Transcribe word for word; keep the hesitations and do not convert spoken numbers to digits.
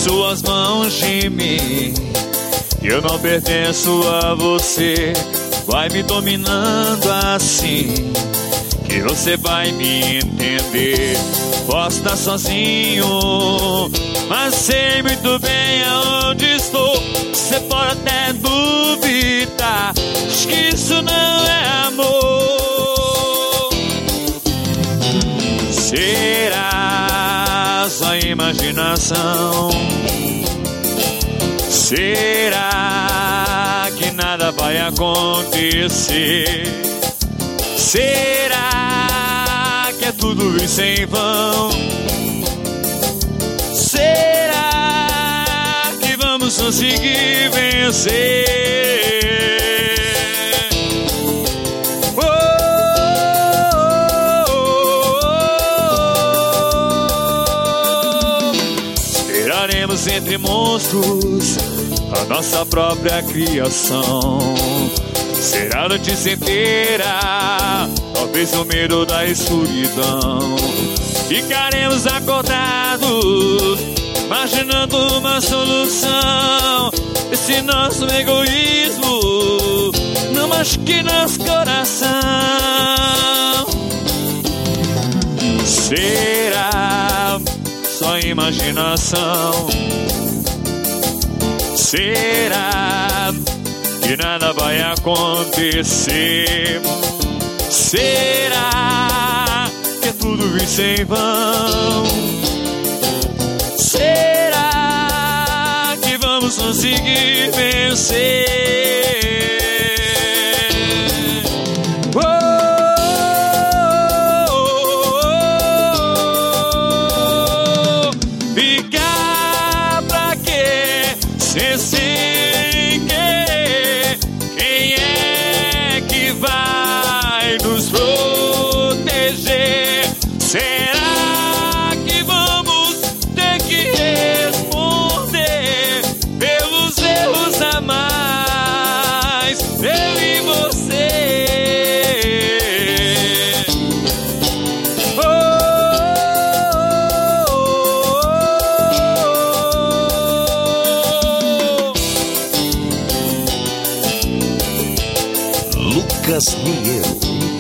suas mãos de mim. Eu não pertenço a você. Vai me dominando assim que você vai me entender. Posso estar sozinho, mas sei muito bem aonde estou. Você pode até duvidar, diz que isso não é amor. Será só imaginação? Será que nada vai acontecer? Será que é tudo isso em vão? Será que vamos conseguir vencer? Oh, oh, oh, oh. Esperaremos entre monstros a nossa própria criação. Será a noite inteira, talvez o medo da escuridão. Ficaremos acordados, imaginando uma solução. Esse nosso egoísmo não machuque nosso coração. Será só imaginação? Será que nada vai acontecer? Será que é tudo isso em vão? Será que vamos conseguir vencer? Oh, oh, oh, oh. Ficar pra quê? Sem sem querer. Quem é que vai nos proteger? Será que vamos ter que responder pelos erros a mais, eu e você? Oh, oh, oh, oh. Lucas Mineiro.